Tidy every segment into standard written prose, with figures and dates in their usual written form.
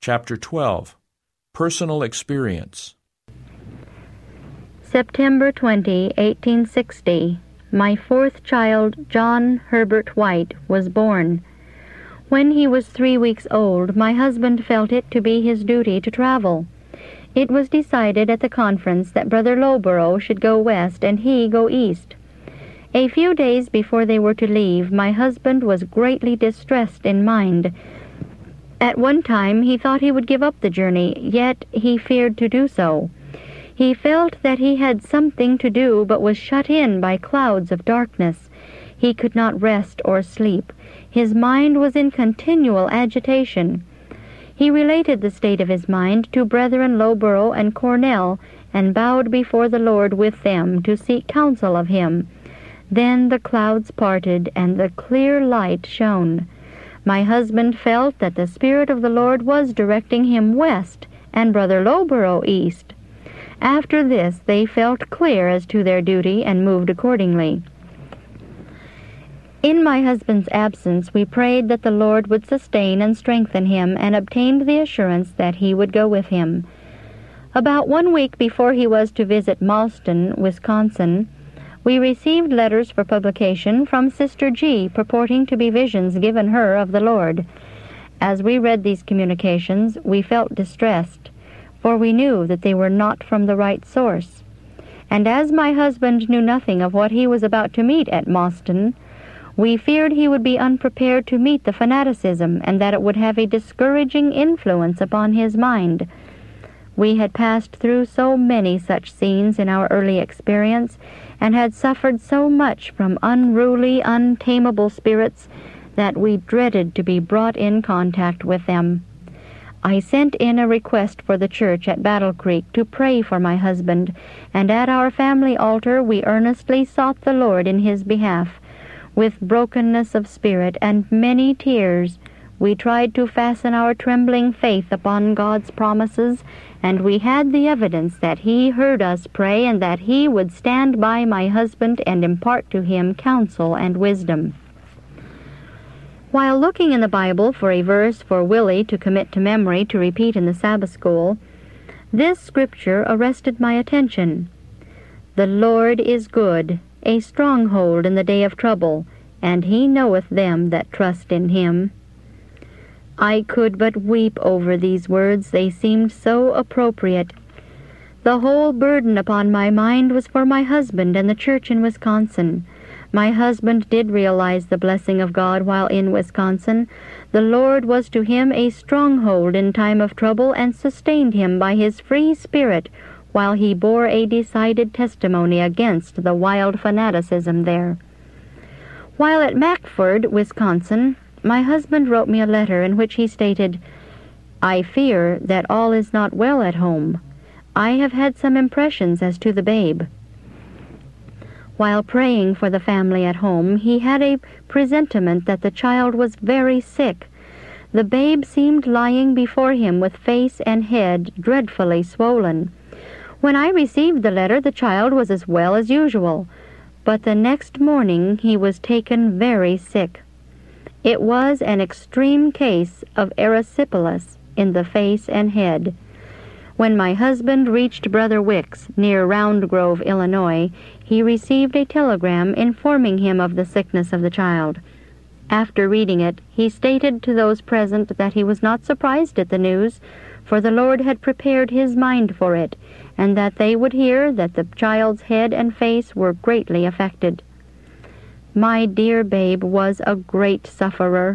Chapter 12. Personal Experience. September 20, 1860. My fourth child, John Herbert White, was born. When he was 3 weeks old, my husband felt it to be his duty to travel. It was decided at the conference that Brother Lowborough should go west and he go east. A few days before they were to leave, my husband was greatly distressed in mind. At one time he thought he would give up the journey, yet he feared to do so. He felt that he had something to do, but was shut in by clouds of darkness. He could not rest or sleep. His mind was in continual agitation. He related the state of his mind to Brethren Lowborough and Cornell, and bowed before the Lord with them to seek counsel of him. Then the clouds parted, and the clear light shone. My husband felt that the Spirit of the Lord was directing him west, and Brother Lowborough east. After this they felt clear as to their duty, and moved accordingly. In my husband's absence we prayed that the Lord would sustain and strengthen him, and obtained the assurance that he would go with him. About 1 week before he was to visit Malston, Wisconsin, we received letters for publication from Sister G, purporting to be visions given her of the Lord. As we read these communications, we felt distressed, for we knew that they were not from the right source. And as my husband knew nothing of what he was about to meet at Malston, we feared he would be unprepared to meet the fanaticism, and that it would have a discouraging influence upon his mind. We had passed through so many such scenes in our early experience, and had suffered so much from unruly, untamable spirits, that we dreaded to be brought in contact with them. I sent in a request for the church at Battle Creek to pray for my husband, and at our family altar we earnestly sought the Lord in his behalf. With brokenness of spirit and many tears, we tried to fasten our trembling faith upon God's promises, and we had the evidence that He heard us pray, and that He would stand by my husband and impart to him counsel and wisdom. While looking in the Bible for a verse for Willie to commit to memory to repeat in the Sabbath school, this scripture arrested my attention. "The Lord is good, a stronghold in the day of trouble, and He knoweth them that trust in Him." I could but weep over these words, they seemed so appropriate. The whole burden upon my mind was for my husband and the church in Wisconsin. My husband did realize the blessing of God while in Wisconsin. The Lord was to him a stronghold in time of trouble, and sustained him by His free spirit while he bore a decided testimony against the wild fanaticism there. While at Mackford, Wisconsin, my husband wrote me a letter in which he stated, "I fear that all is not well at home. I have had some impressions as to the babe." While praying for the family at home, he had a presentiment that the child was very sick. The babe seemed lying before him with face and head dreadfully swollen. When I received the letter, the child was as well as usual, but the next morning he was taken very sick. It was an extreme case of erysipelas in the face and head. When my husband reached Brother Wicks, near Round Grove, Illinois, he received a telegram informing him of the sickness of the child. After reading it, he stated to those present that he was not surprised at the news, for the Lord had prepared his mind for it, and that they would hear that the child's head and face were greatly affected. My dear babe was a great sufferer.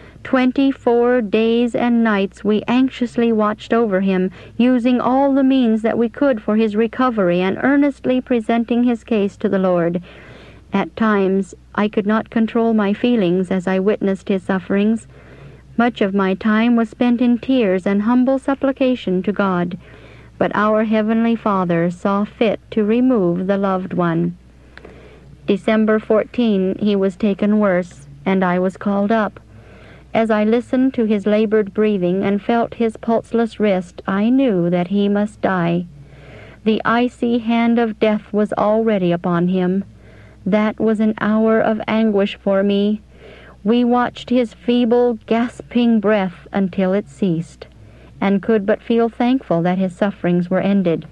24 days and nights we anxiously watched over him, using all the means that we could for his recovery, and earnestly presenting his case to the Lord. At times I could not control my feelings as I witnessed his sufferings. Much of my time was spent in tears and humble supplication to God, but our Heavenly Father saw fit to remove the loved one. December 14, he was taken worse, and I was called up. As I listened to his labored breathing and felt his pulseless wrist, I knew that he must die. The icy hand of death was already upon him. That was an hour of anguish for me. We watched his feeble, gasping breath until it ceased, and could but feel thankful that his sufferings were ended.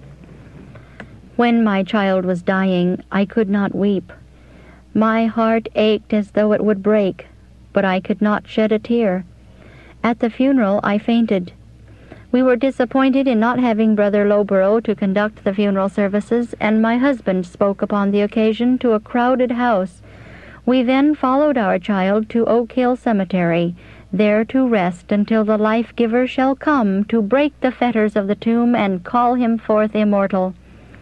When my child was dying, I could not weep. My heart ached as though it would break, but I could not shed a tear. At the funeral, I fainted. We were disappointed in not having Brother Lowborough to conduct the funeral services, and my husband spoke upon the occasion to a crowded house. We then followed our child to Oak Hill Cemetery, there to rest until the life-giver shall come to break the fetters of the tomb and call him forth immortal.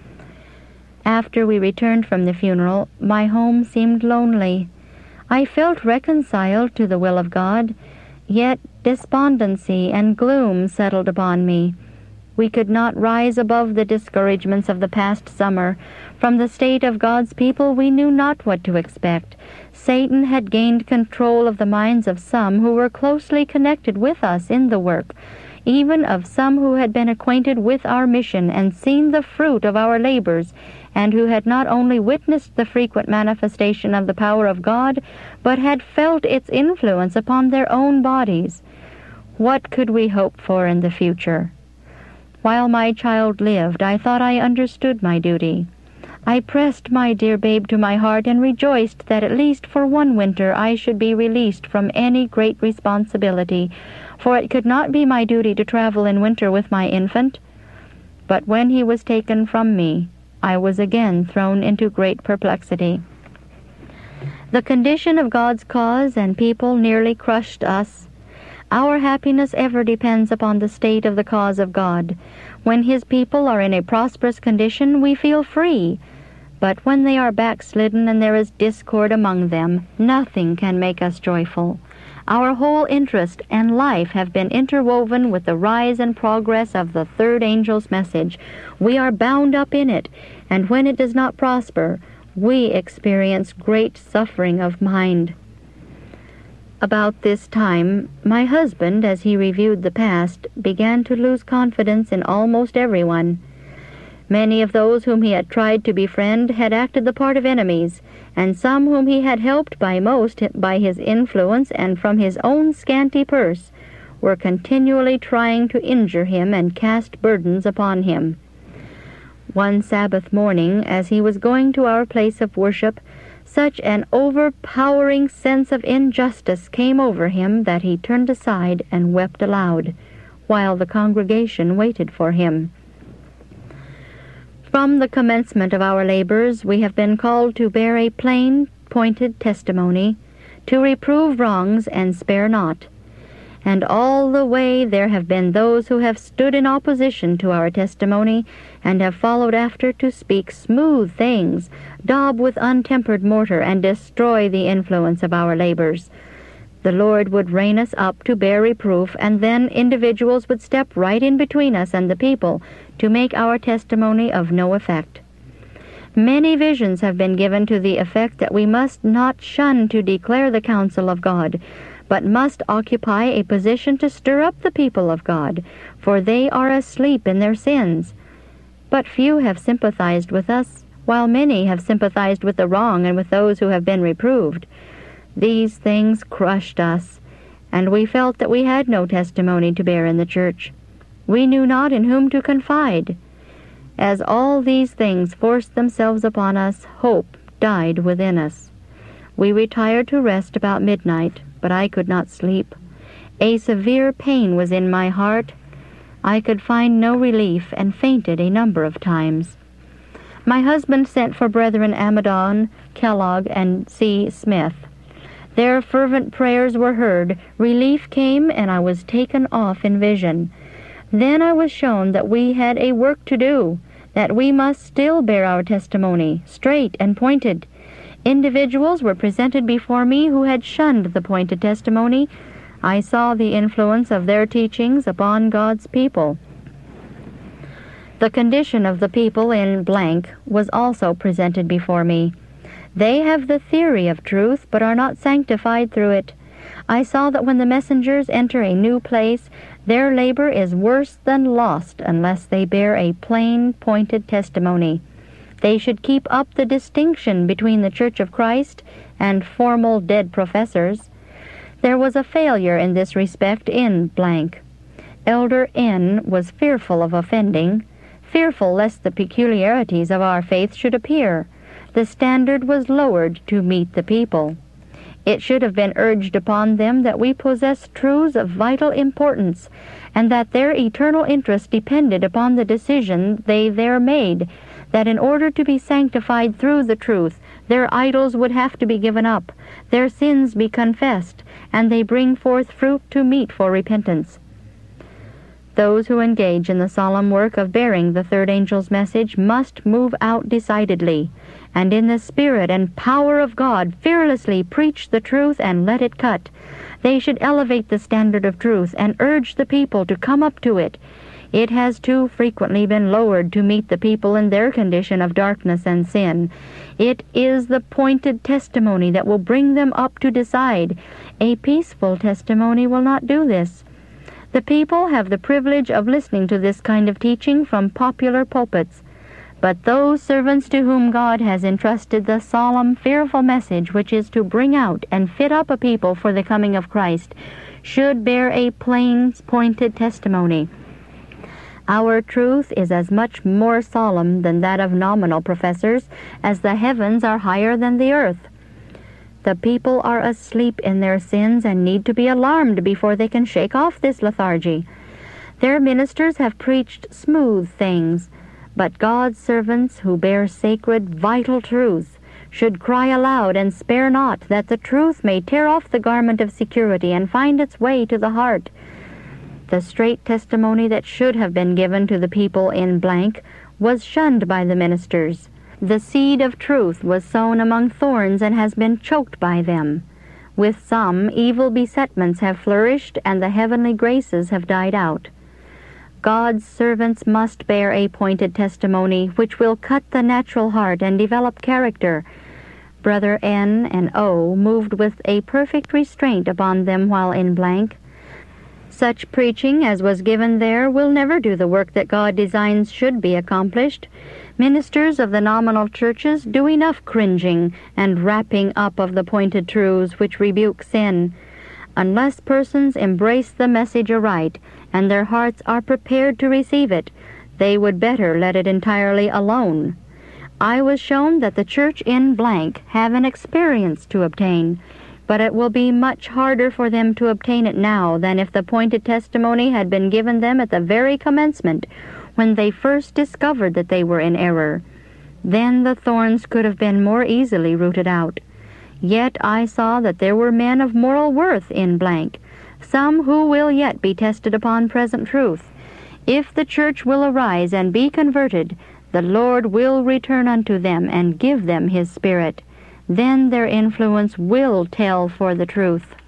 After we returned from the funeral, my home seemed lonely. I felt reconciled to the will of God, yet despondency and gloom settled upon me. We could not rise above the discouragements of the past summer. From the state of God's people we knew not what to expect. Satan had gained control of the minds of some who were closely connected with us in the work, even of some who had been acquainted with our mission and seen the fruit of our labors, and who had not only witnessed the frequent manifestation of the power of God, but had felt its influence upon their own bodies. What could we hope for in the future? While my child lived, I thought I understood my duty. I pressed my dear babe to my heart and rejoiced that at least for one winter I should be released from any great responsibility, for it could not be my duty to travel in winter with my infant. But when he was taken from me, I was again thrown into great perplexity. The condition of God's cause and people nearly crushed us. Our happiness ever depends upon the state of the cause of God. When His people are in a prosperous condition, we feel free. But when they are backslidden and there is discord among them, nothing can make us joyful. Our whole interest and life have been interwoven with the rise and progress of the third angel's message. We are bound up in it, and when it does not prosper, we experience great suffering of mind. About this time, my husband, as he reviewed the past, began to lose confidence in almost everyone. Many of those whom he had tried to befriend had acted the part of enemies, and some whom he had helped by his influence and from his own scanty purse were continually trying to injure him and cast burdens upon him. One Sabbath morning, as he was going to our place of worship, such an overpowering sense of injustice came over him that he turned aside and wept aloud, while the congregation waited for him. From the commencement of our labors, we have been called to bear a plain, pointed testimony, to reprove wrongs and spare not. And all the way there have been those who have stood in opposition to our testimony, and have followed after to speak smooth things, daub with untempered mortar, and destroy the influence of our labors. The Lord would rein us up to bear reproof, and then individuals would step right in between us and the people to make our testimony of no effect. Many visions have been given to the effect that we must not shun to declare the counsel of God, but must occupy a position to stir up the people of God, for they are asleep in their sins. But few have sympathized with us, while many have sympathized with the wrong and with those who have been reproved. These things crushed us, and we felt that we had no testimony to bear in the church. We knew not in whom to confide. As all these things forced themselves upon us, hope died within us. We retired to rest about midnight, but I could not sleep. A severe pain was in my heart. I could find no relief, and fainted a number of times. My husband sent for Brethren Amadon, Kellogg, and C. Smith. Their fervent prayers were heard, relief came, and I was taken off in vision. Then I was shown that we had a work to do, that we must still bear our testimony, straight and pointed. Individuals were presented before me who had shunned the pointed testimony. I saw the influence of their teachings upon God's people. The condition of the people in blank was also presented before me. They have the theory of truth, but are not sanctified through it. I saw that when the messengers enter a new place, their labor is worse than lost unless they bear a plain, pointed testimony. They should keep up the distinction between the Church of Christ and formal dead professors. There was a failure in this respect in blank. Elder N. was fearful of offending, fearful lest the peculiarities of our faith should appear. The standard was lowered to meet the people. It should have been urged upon them that we possess truths of vital importance, and that their eternal interest depended upon the decision they there made, that in order to be sanctified through the truth, their idols would have to be given up, their sins be confessed, and they bring forth fruit to meet for repentance. Those who engage in the solemn work of bearing the third angel's message must move out decidedly, and in the Spirit and power of God fearlessly preach the truth and let it cut. They should elevate the standard of truth and urge the people to come up to it. It has too frequently been lowered to meet the people in their condition of darkness and sin. It is the pointed testimony that will bring them up to decide. A peaceful testimony will not do this. The people have the privilege of listening to this kind of teaching from popular pulpits. But those servants to whom God has entrusted the solemn, fearful message which is to bring out and fit up a people for the coming of Christ should bear a plain, pointed testimony. Our truth is as much more solemn than that of nominal professors as the heavens are higher than the earth. The people are asleep in their sins and need to be alarmed before they can shake off this lethargy. Their ministers have preached smooth things, but God's servants who bear sacred, vital truths should cry aloud and spare not, that the truth may tear off the garment of security and find its way to the heart. The straight testimony that should have been given to the people in blank was shunned by the ministers. The seed of truth was sown among thorns and has been choked by them. With some, evil besetments have flourished and the heavenly graces have died out. God's servants must bear a pointed testimony which will cut the natural heart and develop character. Brother N. and O. moved with a perfect restraint upon them while in blank. Such preaching as was given there will never do the work that God designs should be accomplished. Ministers of the nominal churches do enough cringing and wrapping up of the pointed truths which rebuke sin. Unless persons embrace the message aright, and their hearts are prepared to receive it, they would better let it entirely alone. I was shown that the church in blank have an experience to obtain, but it will be much harder for them to obtain it now than if the pointed testimony had been given them at the very commencement, when they first discovered that they were in error. Then the thorns could have been more easily rooted out. Yet I saw that there were men of moral worth in blank, some who will yet be tested upon present truth. If the church will arise and be converted, the Lord will return unto them and give them His Spirit. Then their influence will tell for the truth.